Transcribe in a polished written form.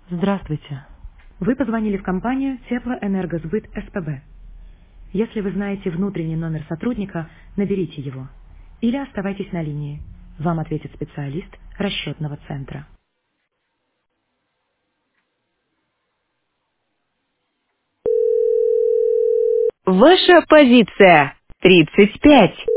Здравствуйте. Вы позвонили в компанию Теплоэнергосбыт СПБ. Если вы знаете внутренний номер сотрудника, наберите его. Или оставайтесь на линии. Вам ответит специалист расчетного центра. Ваша позиция 35.